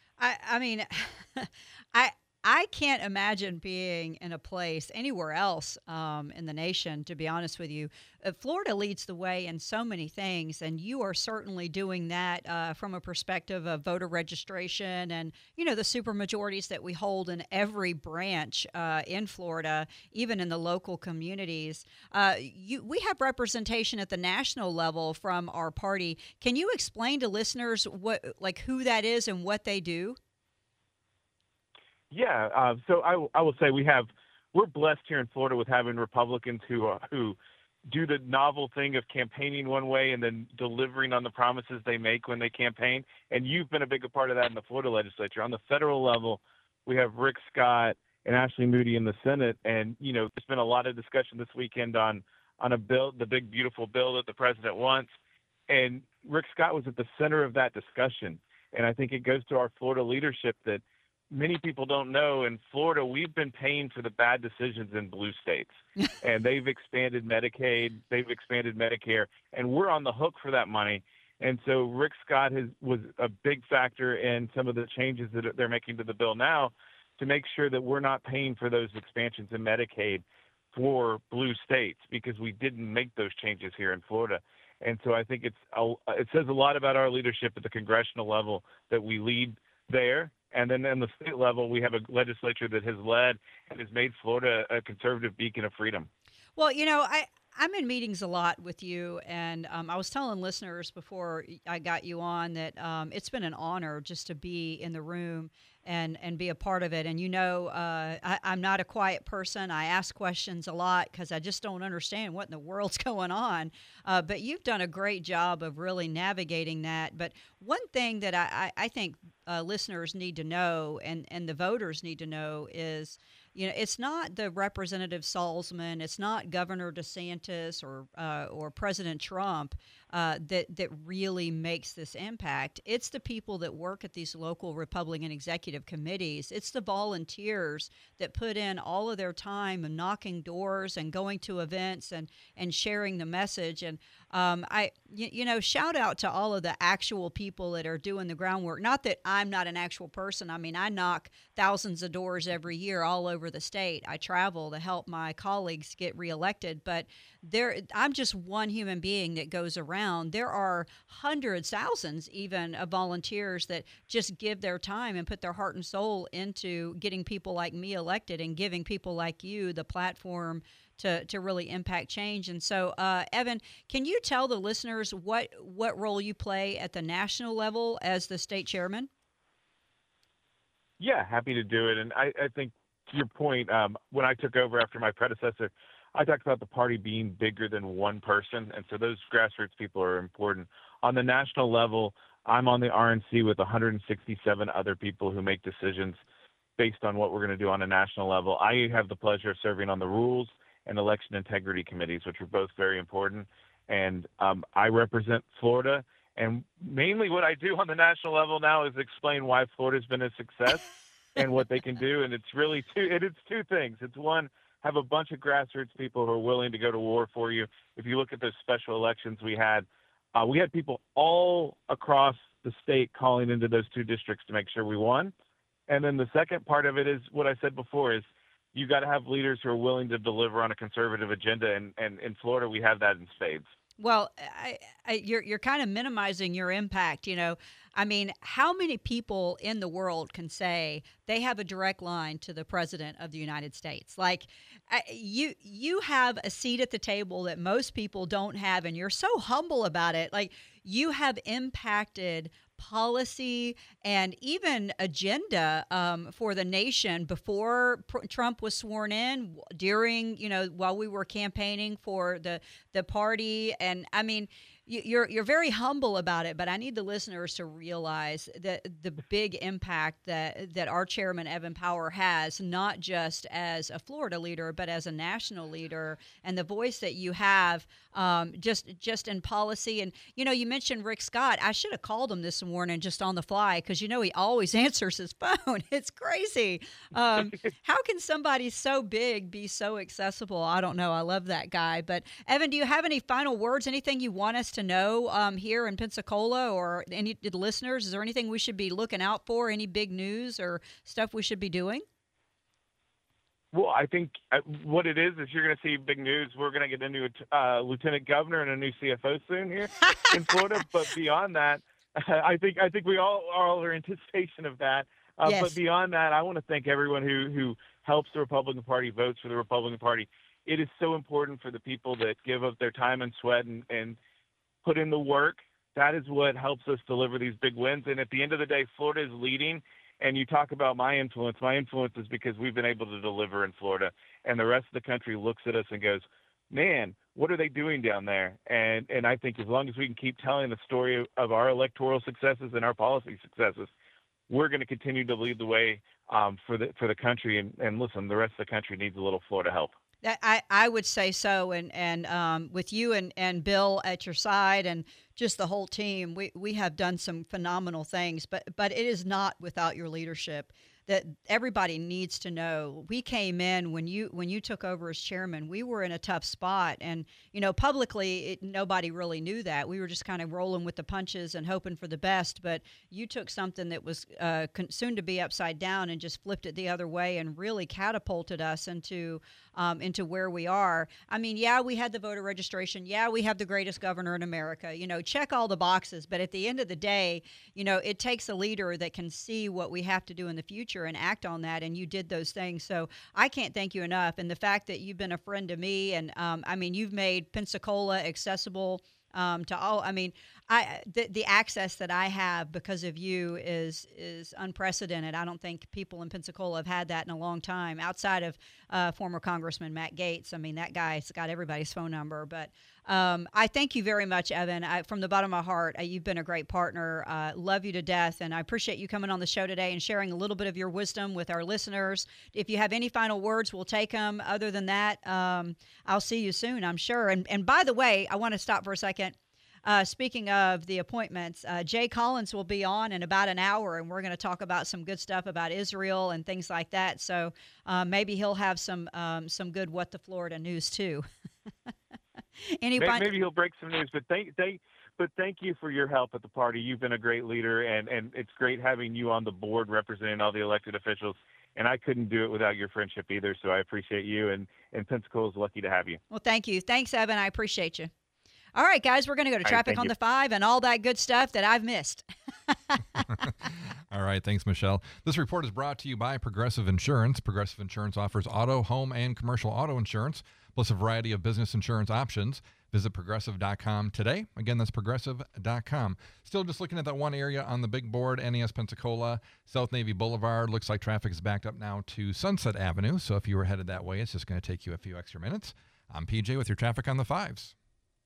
I can't imagine being in a place anywhere else in the nation, to be honest with you. Florida leads the way in so many things, and you are certainly doing that from a perspective of voter registration and, the supermajorities that we hold in every branch in Florida, even in the local communities. We have representation at the national level from our party. Can you explain to listeners who that is and what they do? Yeah, so I will say we're blessed here in Florida with having Republicans who do the novel thing of campaigning one way and then delivering on the promises they make when they campaign. And you've been a big part of that in the Florida legislature. On the federal level, we have Rick Scott and Ashley Moody in the Senate. And, there's been a lot of discussion this weekend on a bill, the big, beautiful bill that the president wants. And Rick Scott was at the center of that discussion. And I think it goes to our Florida leadership that many people don't know. In Florida, we've been paying for the bad decisions in blue states, and they've expanded Medicaid, they've expanded Medicare, and we're on the hook for that money. And so Rick Scott was a big factor in some of the changes that they're making to the bill now to make sure that we're not paying for those expansions in Medicaid for blue states, because we didn't make those changes here in Florida. And so I think it says a lot about our leadership at the congressional level that we lead there. And then on the state level, we have a legislature that has led and has made Florida a conservative beacon of freedom. Well, I'm in meetings a lot with you, and I was telling listeners before I got you on that it's been an honor just to be in the room and be a part of it. And I'm not a quiet person. I ask questions a lot because I just don't understand what in the world's going on. But you've done a great job of really navigating that. But one thing that I think listeners need to know and the voters need to know is, it's not the Representative Salzman, it's not Governor DeSantis or President Trump that really makes this impact. It's the people that work at these local Republican executive committees. It's the volunteers that put in all of their time and knocking doors and going to events and sharing the message. And shout out to all of the actual people that are doing the groundwork. Not that I'm not an actual person. I mean, I knock thousands of doors every year all over the state. I travel to help my colleagues get reelected, but I'm just one human being that goes around. There are hundreds, thousands even of volunteers that just give their time and put their heart and soul into getting people like me elected and giving people like you the platform to really impact change. And so, Evan, can you tell the listeners what role you play at the national level as the state chairman? Yeah, happy to do it. And I think to your point, when I took over after my predecessor, I talked about the party being bigger than one person. And so those grassroots people are important. On the national level, I'm on the RNC with 167 other people who make decisions based on what we're going to do on a national level. I have the pleasure of serving on the rules and election integrity committees, which are both very important. And I represent Florida. And mainly what I do on the national level now is explain why Florida's been a success and what they can do. And it's really two things. It's one, have a bunch of grassroots people who are willing to go to war for you. If you look at those special elections we had people all across the state calling into those two districts to make sure we won. And then the second part of it is what I said before is you got to have leaders who are willing to deliver on a conservative agenda. And in Florida, we have that in spades. Well, you're kind of minimizing your impact. I mean, how many people in the world can say they have a direct line to the president of the United States? Like, you have a seat at the table that most people don't have, and you're so humble about it. Like, you have impacted policy and even agenda for the nation before Trump was sworn in, during, while we were campaigning for the party. And I mean, you're very humble about it, but I need the listeners to realize that the big impact that our chairman, Evan Power, has, not just as a Florida leader, but as a national leader, and the voice that you have just in policy. And, you mentioned Rick Scott. I should have called him this morning just on the fly because, he always answers his phone. It's crazy. How can somebody so big be so accessible? I don't know. I love that guy. But, Evan, do you have any final words, anything you want us to know here in Pensacola, or any of the listeners? Is there anything we should be looking out for? Any big news or stuff we should be doing? Well, I think what it is you're going to see big news. We're going to get a new lieutenant governor and a new CFO soon here in Florida. But beyond that, I think we all are in anticipation of that. Yes. But beyond that, I want to thank everyone who helps the Republican Party, votes for the Republican Party. It is so important for the people that give up their time and sweat and put in the work. That is what helps us deliver these big wins. And at the end of the day, Florida is leading. And you talk about my influence. My influence is because we've been able to deliver in Florida. And the rest of the country looks at us and goes, man, what are they doing down there? And I think as long as we can keep telling the story of our electoral successes and our policy successes, we're going to continue to lead the way for the country. And listen, the rest of the country needs a little Florida help. I would say so, and with you and Bill at your side and just the whole team, we have done some phenomenal things, but it is not without your leadership. That everybody needs to know. We came in when you took over as chairman, we were in a tough spot, and publicly nobody really knew that. We were just kind of rolling with the punches and hoping for the best. But you took something that was soon to be upside down and just flipped it the other way and really catapulted us into where we are. I mean, yeah, we had the voter registration. Yeah, we have the greatest governor in America. Check all the boxes. But at the end of the day, it takes a leader that can see what we have to do in the future and act on that, and you did those things. So I can't thank you enough. And the fact that you've been a friend to me, and you've made Pensacola accessible to all. I mean, the access that I have because of you is unprecedented. I don't think people in Pensacola have had that in a long time, outside of former Congressman Matt Gaetz. I mean, that guy's got everybody's phone number. But I thank you very much, Evan. From the bottom of my heart, you've been a great partner. Love you to death, and I appreciate you coming on the show today and sharing a little bit of your wisdom with our listeners. If you have any final words, we'll take them. Other than that, I'll see you soon, I'm sure. And by the way, I want to stop for a second. Speaking of the appointments, Jay Collins will be on in about an hour, and we're going to talk about some good stuff about Israel and things like that. So maybe he'll have some good What the Florida news too. Maybe he'll break some news. But thank you for your help at the party. You've been a great leader, and it's great having you on the board representing all the elected officials. And I couldn't do it without your friendship either. So I appreciate you, and Pensacola is lucky to have you. Well, thank you. Thanks, Evan. I appreciate you. All right, guys, we're going to go to Traffic on the 5 and all that good stuff that I've missed. All right, thanks, Michelle. This report is brought to you by Progressive Insurance. Progressive Insurance offers auto, home, and commercial auto insurance, plus a variety of business insurance options. Visit Progressive.com today. Again, that's Progressive.com. Still just looking at that one area on the big board, NES Pensacola, South Navy Boulevard. Looks like traffic is backed up now to Sunset Avenue, so if you were headed that way, it's just going to take you a few extra minutes. I'm PJ with your Traffic on the 5s.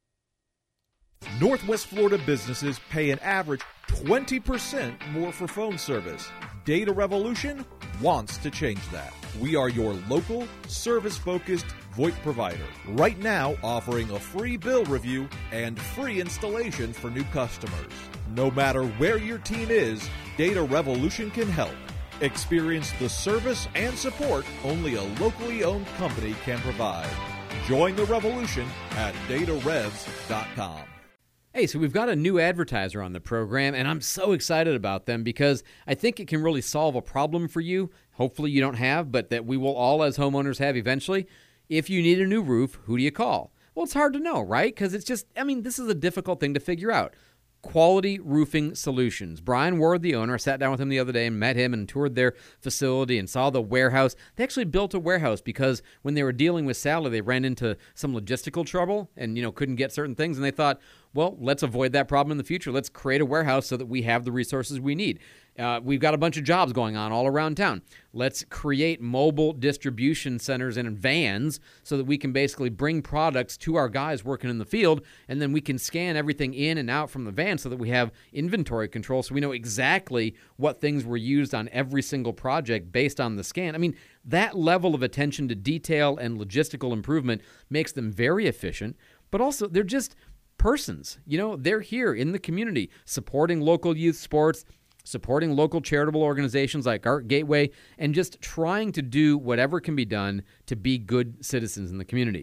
Northwest Florida businesses pay an average 20% more for phone service. Data Revolution wants to change that. We are your local, service-focused VoIP provider. Right now, offering a free bill review and free installation for new customers. No matter where your team is, Data Revolution can help. Experience the service and support only a locally owned company can provide. Join the revolution at datarevs.com. Hey, so we've got a new advertiser on the program, and I'm so excited about them because I think it can really solve a problem for you. Hopefully you don't have, but that we will all as homeowners have eventually. If you need a new roof, who do you call? Well, it's hard to know, right? Because it's just, this is a difficult thing to figure out. Quality Roofing Solutions. Brian Ward, the owner, I sat down with him the other day and met him and toured their facility and saw the warehouse. They actually built a warehouse because when they were dealing with Sally, they ran into some logistical trouble and, couldn't get certain things. And they thought, well, let's avoid that problem in the future. Let's create a warehouse so that we have the resources we need. We've got a bunch of jobs going on all around town. Let's create mobile distribution centers and vans so that we can basically bring products to our guys working in the field, and then we can scan everything in and out from the van so that we have inventory control so we know exactly what things were used on every single project based on the scan. That level of attention to detail and logistical improvement makes them very efficient, but also they're just persons. They're here in the community supporting local youth sports, supporting local charitable organizations like Art Gateway, and just trying to do whatever can be done to be good citizens in the community.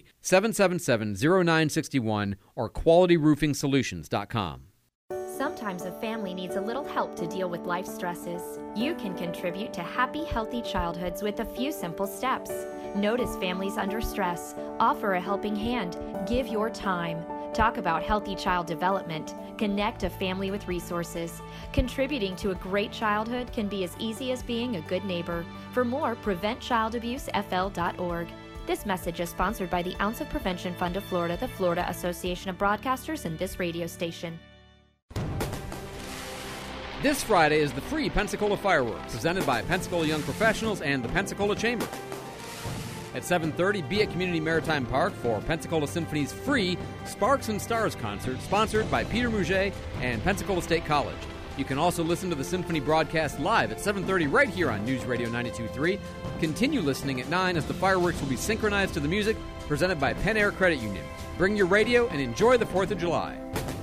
777-0961 or qualityroofingsolutions.com. Sometimes a family needs a little help to deal with life stresses. You can contribute to happy, healthy childhoods with a few simple steps. Notice families under stress. Offer a helping hand. Give your time. Talk about healthy child development. Connect a family with resources. Contributing to a great childhood can be as easy as being a good neighbor. For more, PreventChildAbuseFL.org. This message is sponsored by the Ounce of Prevention Fund of Florida, the Florida Association of Broadcasters, and this radio station. This Friday is the free Pensacola Fireworks, presented by Pensacola Young Professionals and the Pensacola Chamber. At 7:30, be at Community Maritime Park for Pensacola Symphony's free Sparks and Stars concert, sponsored by Peter Mouget and Pensacola State College. You can also listen to the Symphony broadcast live at 7:30 right here on News Radio 92.3. Continue listening at 9 as the fireworks will be synchronized to the music presented by Penn Air Credit Union. Bring your radio and enjoy the 4th of July.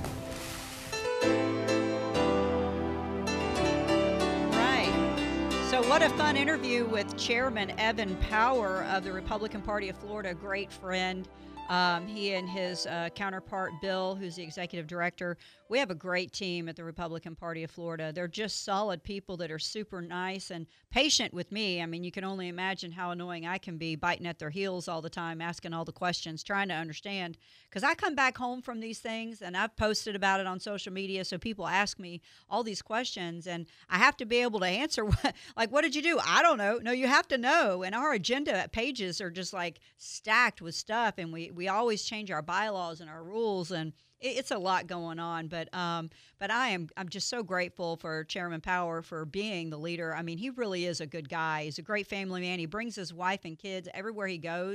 So what a fun interview with Chairman Evan Power of the Republican Party of Florida, a great friend. He and his counterpart, Bill, who's the executive director. We have a great team at the Republican Party of Florida. They're just solid people that are super nice and patient with me. You can only imagine how annoying I can be, biting at their heels all the time, asking all the questions, trying to understand. Because I come back home from these things, and I've posted about it on social media, so people ask me all these questions, and I have to be able to answer, what did you do? I don't know. No, you have to know. And our agenda pages are just stacked with stuff, and we always change our bylaws and our rules, and it's a lot going on. But I'm just so grateful for Chairman Power for being the leader. He really is a good guy. He's a great family man. He brings his wife and kids everywhere he goes.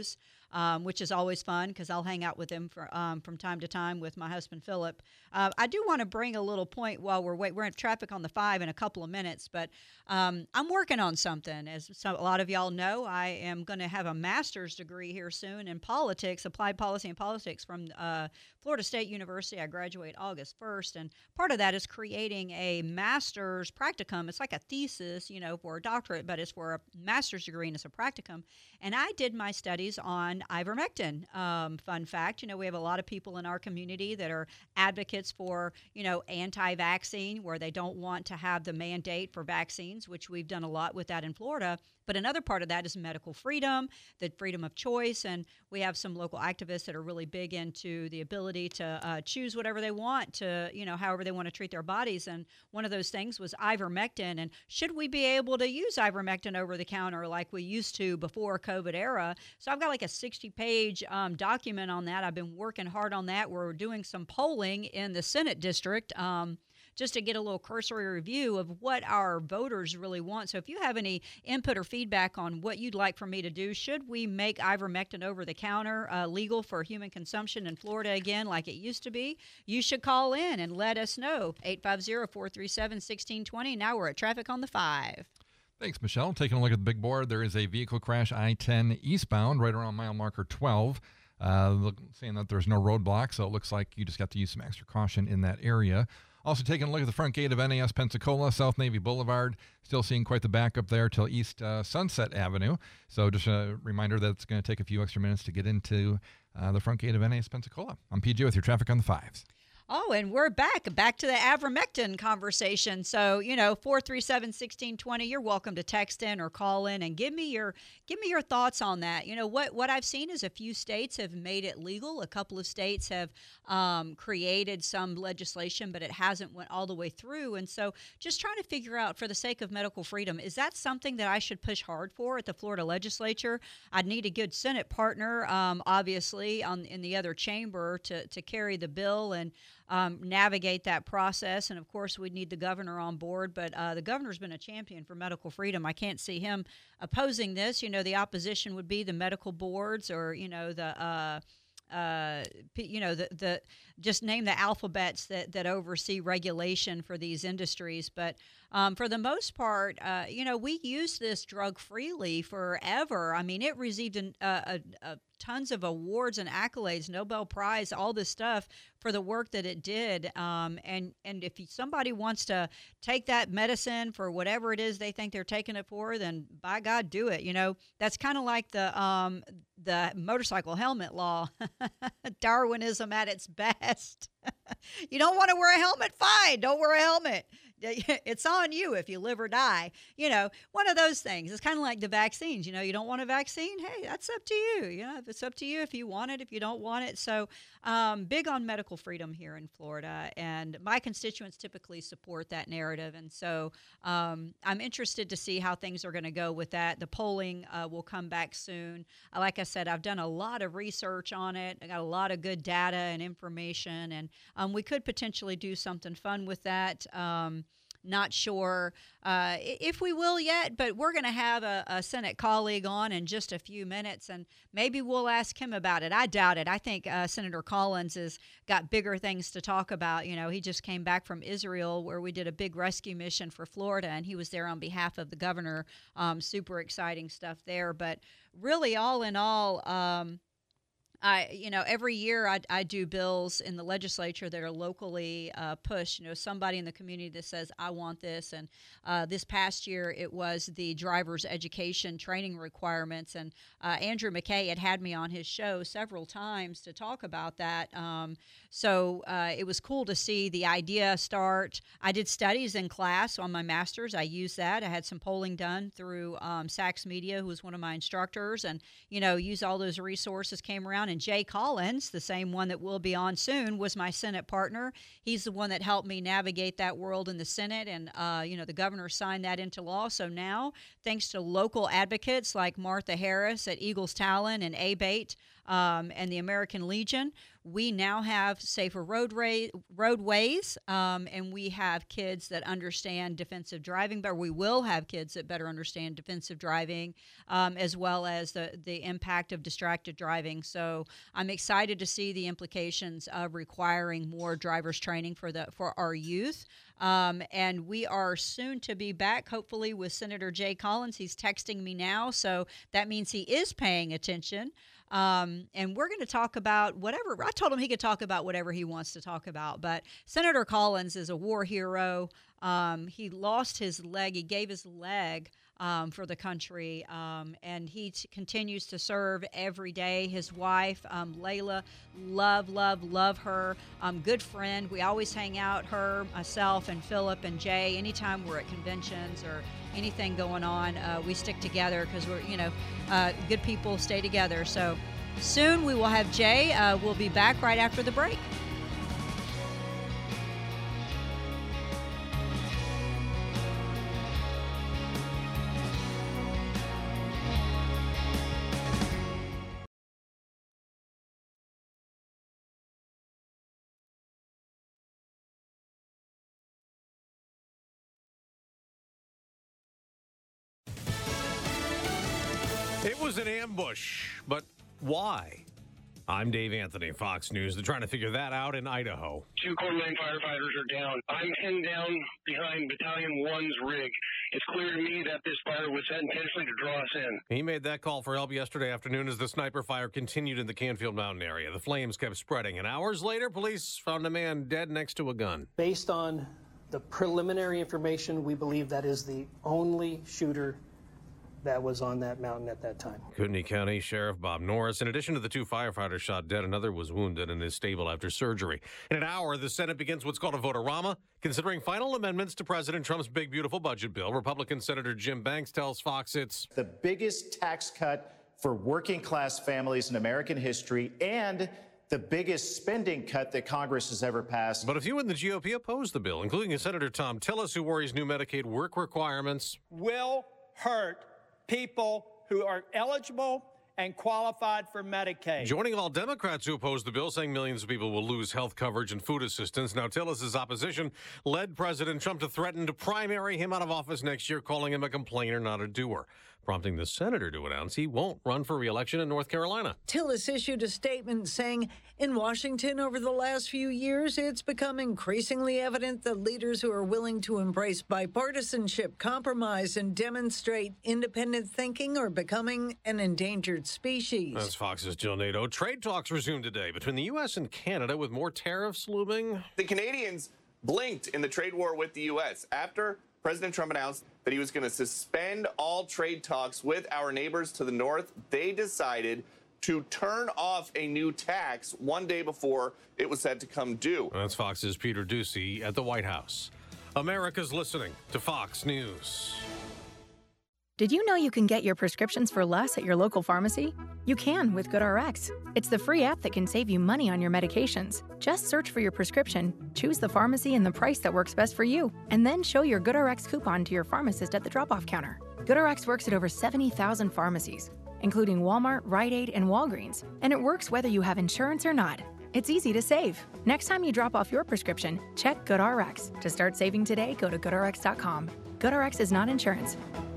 which is always fun because I'll hang out with him from time to time with my husband, Philip. I do want to bring a little point while we're waiting. We're in traffic on the 5 in a couple of minutes, but I'm working on something. As a lot of y'all know, I am going to have a master's degree here soon in politics, applied policy and politics from Florida State University. I graduate August 1st, and part of that is creating a master's practicum. It's like a thesis, for a doctorate, but it's for a master's degree and it's a practicum. And I did my studies on ivermectin. Fun fact, we have a lot of people in our community that are advocates for, anti-vaccine, where they don't want to have the mandate for vaccines, which we've done a lot with that in Florida. But another part of that is medical freedom, the freedom of choice, and we have some local activists that are really big into the ability to choose whatever they want to, however they want to treat their bodies. And one of those things was ivermectin. And should we be able to use ivermectin over the counter like we used to before COVID era? So I've got like a 60-page document on that. I've been working hard on that. We're doing some polling in the Senate district. Just to get a little cursory review of what our voters really want. So if you have any input or feedback on what you'd like for me to do, should we make ivermectin over the counter legal for human consumption in Florida again like it used to be, you should call in and let us know. 850-437-1620. Now we're at traffic on the 5. Thanks, Michelle. Taking a look at the big board, there is a vehicle crash I-10 eastbound right around mile marker 12. Saying that there's no roadblock, so it looks like you just got to use some extra caution in that area. Also taking a look at the front gate of NAS Pensacola, South Navy Boulevard. Still seeing quite the backup there till East Sunset Avenue. So just a reminder that it's going to take a few extra minutes to get into the front gate of NAS Pensacola. I'm PJ with your traffic on the 5s. Oh, and we're back to the ivermectin conversation. So, 437-1620, you're welcome to text in or call in and give me your thoughts on that. What I've seen is a few states have made it legal. A couple of states have created some legislation, but it hasn't went all the way through. And so just trying to figure out, for the sake of medical freedom, is that something that I should push hard for at the Florida legislature? I'd need a good Senate partner, obviously, in the other chamber to carry the bill and navigate that process. And of course, we'd need the governor on board, but the governor's been a champion for medical freedom. I can't see him opposing this. The opposition would be the medical boards or, the just name the alphabets that oversee regulation for these industries. But for the most part, we use this drug freely forever. I mean, it received tons of awards and accolades, Nobel Prize, all this stuff for the work that it did. And if somebody wants to take that medicine for whatever it is they think they're taking it for, then by God, do it. That's kind of like the motorcycle helmet law, Darwinism at its best. You don't want to wear a helmet? Fine, don't wear a helmet. It's on you if you live or die. One of those things. It's kind of like the vaccines. You don't want a vaccine? Hey, that's up to you. It's up to you if you want it, if you don't want it. So big on medical freedom here in Florida. And my constituents typically support that narrative. And so I'm interested to see how things are going to go with that. The polling will come back soon. Like I said, I've done a lot of research on it. I got a lot of good data and information. And we could potentially do something fun with that. Not sure if we will yet, but we're going to have a Senate colleague on in just a few minutes, and maybe we'll ask him about it. I doubt it. I think Senator Collins has got bigger things to talk about. He just came back from Israel where we did a big rescue mission for Florida, and he was there on behalf of the governor. Super exciting stuff there. But really, all in all, every year I do bills in the legislature that are locally pushed. Somebody in the community that says, I want this. And this past year, it was the driver's education training requirements. And Andrew McKay had me on his show several times to talk about that. So it was cool to see the idea start. I did studies in class on my master's. I used that. I had some polling done through Sachs Media, who was one of my instructors, and, used all those resources, came around. And Jay Collins, the same one that will be on soon, was my Senate partner. He's the one that helped me navigate that world in the Senate. And, the governor signed that into law. So now, thanks to local advocates like Martha Harris at Eagles Talon and ABATE and the American Legion, we now have safer roadways, and we have kids that understand defensive driving, but we will have kids that better understand defensive driving, as well as the impact of distracted driving. So I'm excited to see the implications of requiring more driver's training for our youth. And we are soon to be back, hopefully, with Senator Jay Collins. He's texting me now, so that means he is paying attention. And we're going to talk about whatever. I told him he could talk about whatever he wants to talk about. But Senator Collins is a war hero. He lost his leg. He gave his leg for the country, and he continues to serve every day. His wife, Layla, love her. Good friend. We always hang out, her, myself, and Philip and Jay. Anytime we're at conventions or anything going on, we stick together because we're, good people stay together. So soon we will have Jay. We'll be back right after the break. It was an ambush, but why? I'm Dave Anthony, Fox News. They're trying to figure that out in Idaho. 2 Corps 9 firefighters are down. I'm pinned down behind Battalion 1's rig. It's clear to me that this fire was set intentionally to draw us in. He made that call for help yesterday afternoon as the sniper fire continued in the Canfield Mountain area. The flames kept spreading, and hours later, police found a man dead next to a gun. Based on the preliminary information, we believe that is the only shooter that was on that mountain at that time. Kootenai County Sheriff Bob Norris. In addition to the 2 firefighters shot dead, another was wounded and is stable after surgery. In an hour, the Senate begins what's called a vote-a-rama, considering final amendments to President Trump's big, beautiful budget bill. Republican Senator Jim Banks tells Fox it's the biggest tax cut for working-class families in American history and the biggest spending cut that Congress has ever passed. But a few in the GOP oppose the bill, including Senator Tom Tillis, who worries new Medicaid work requirements will hurt people who are eligible and qualified for Medicaid. Joining all Democrats who oppose the bill, saying millions of people will lose health coverage and food assistance. Now, Tillis' opposition led President Trump to threaten to primary him out of office next year, calling him a complainer, not a doer, prompting the senator to announce he won't run for re-election in North Carolina. Tillis issued a statement saying, in Washington over the last few years, it's become increasingly evident that leaders who are willing to embrace bipartisanship, compromise, and demonstrate independent thinking are becoming an endangered species. That's Fox's Jill Nato. Trade talks resumed today between the U.S. and Canada with more tariffs looming. The Canadians blinked in the trade war with the U.S. after President Trump announced that he was going to suspend all trade talks with our neighbors to the north. They decided to turn off a new tax one day before it was set to come due. That's Fox's Peter Doocy at the White House. America's listening to Fox News. Did you know you can get your prescriptions for less at your local pharmacy? You can with GoodRx. It's the free app that can save you money on your medications. Just search for your prescription, choose the pharmacy and the price that works best for you, and then show your GoodRx coupon to your pharmacist at the drop-off counter. GoodRx works at over 70,000 pharmacies, including Walmart, Rite Aid, and Walgreens, and it works whether you have insurance or not. It's easy to save. Next time you drop off your prescription, check GoodRx. To start saving today, go to GoodRx.com. GoodRx is not insurance.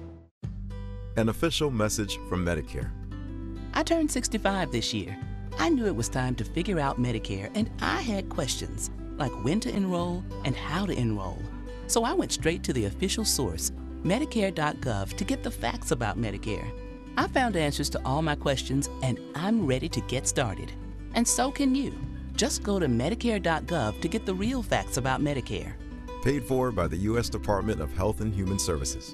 An official message from Medicare. I turned 65 this year. I knew it was time to figure out Medicare, and I had questions, like when to enroll and how to enroll. So I went straight to the official source, Medicare.gov, to get the facts about Medicare. I found answers to all my questions, and I'm ready to get started. And so can you. Just go to Medicare.gov to get the real facts about Medicare. Paid for by the U.S. Department of Health and Human Services.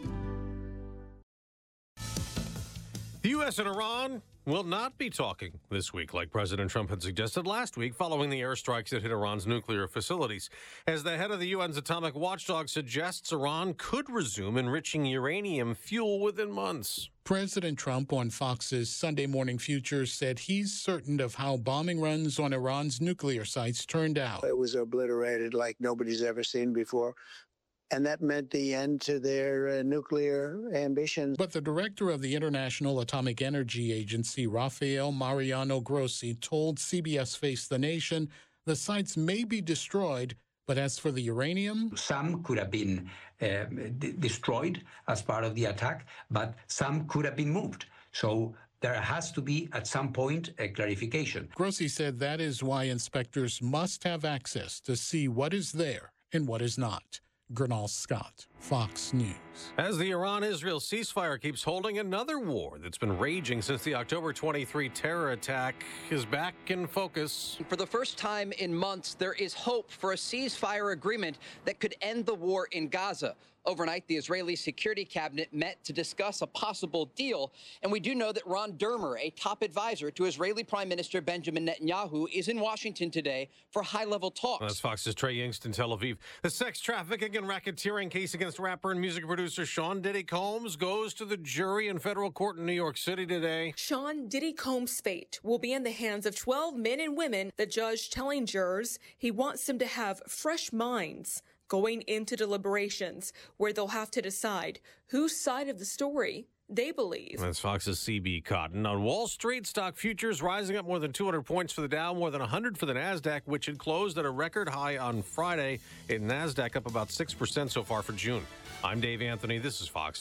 The U.S. and Iran will not be talking this week like President Trump had suggested last week following the airstrikes that hit Iran's nuclear facilities. As the head of the UN's atomic watchdog suggests, Iran could resume enriching uranium fuel within months. President Trump on Fox's Sunday Morning Future said he's certain of how bombing runs on Iran's nuclear sites turned out. It was obliterated like nobody's ever seen before. and that meant the end to their nuclear ambitions. But the director of the International Atomic Energy Agency, Rafael Mariano Grossi, told CBS Face the Nation the sites may be destroyed, but as for the uranium, some could have been destroyed as part of the attack, but some could have been moved. So there has to be, at some point, a clarification. Grossi said that is why inspectors must have access to see what is there and what is not. Gernal Scott, Fox News. As the Iran-Israel ceasefire keeps holding, another war that's been raging since the October 23 terror attack is back in focus. For the first time in months, there is hope for a ceasefire agreement that could end the war in Gaza. Overnight, the Israeli Security Cabinet met to discuss a possible deal, and we do know that Ron Dermer, a top advisor to Israeli Prime Minister Benjamin Netanyahu, is in Washington today for high-level talks. That's Fox's Trey Yingst in Tel Aviv. The sex trafficking and racketeering case against rapper and music producer Sean Diddy Combs goes to the jury in federal court in New York City today. Sean Diddy Combs' fate will be in the hands of 12 men and women, the judge telling jurors he wants them to have fresh minds going into deliberations where they'll have to decide whose side of the story they believe. That's Fox's CB Cotton. On Wall Street, stock futures rising up more than 200 points for the Dow, more than 100 for the NASDAQ, which had closed at a record high on Friday. NASDAQ up about 6% so far for June. I'm Dave Anthony. This is Fox.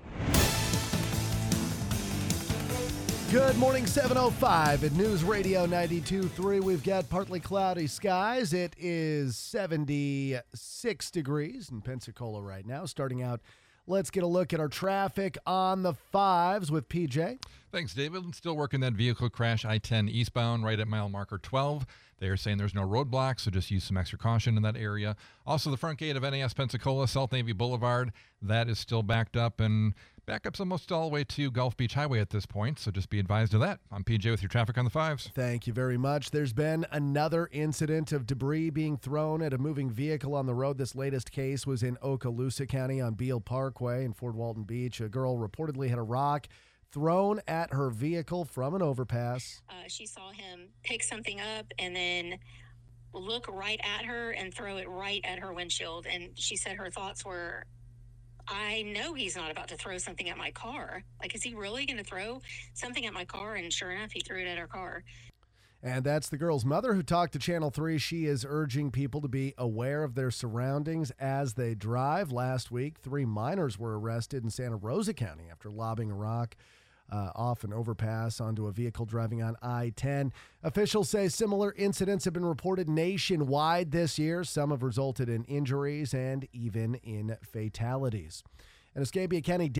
Good morning, 7:05 at News Radio 92.3. We've got partly cloudy skies. It is 76 degrees in Pensacola right now. Starting out, let's get a look at our traffic on the 5s with PJ. Thanks, David. Still working that vehicle crash I-10 eastbound right at mile marker 12. They are saying there's no roadblocks, so just use some extra caution in that area. Also, the front gate of NAS Pensacola, South Navy Boulevard, that is still backed up, and backups almost all the way to Gulf Beach Highway at this point, so just be advised of that. I'm PJ with your traffic on the 5s. Thank you very much. There's been another incident of debris being thrown at a moving vehicle on the road. This latest case was in Okaloosa County on Beale Parkway in Fort Walton Beach. A girl reportedly had a rock thrown at her vehicle from an overpass. She saw him pick something up and then look right at her and throw it right at her windshield. And she said her thoughts were, I know he's not about to throw something at my car. Like, is he really going to throw something at my car? And sure enough, he threw it at her car. And that's the girl's mother who talked to Channel 3. She is urging people to be aware of their surroundings as they drive. Last week, 3 minors were arrested in Santa Rosa County after lobbing a rock off an overpass onto a vehicle driving on I-10. Officials say similar incidents have been reported nationwide this year. Some have resulted in injuries and even in fatalities. An Escambia County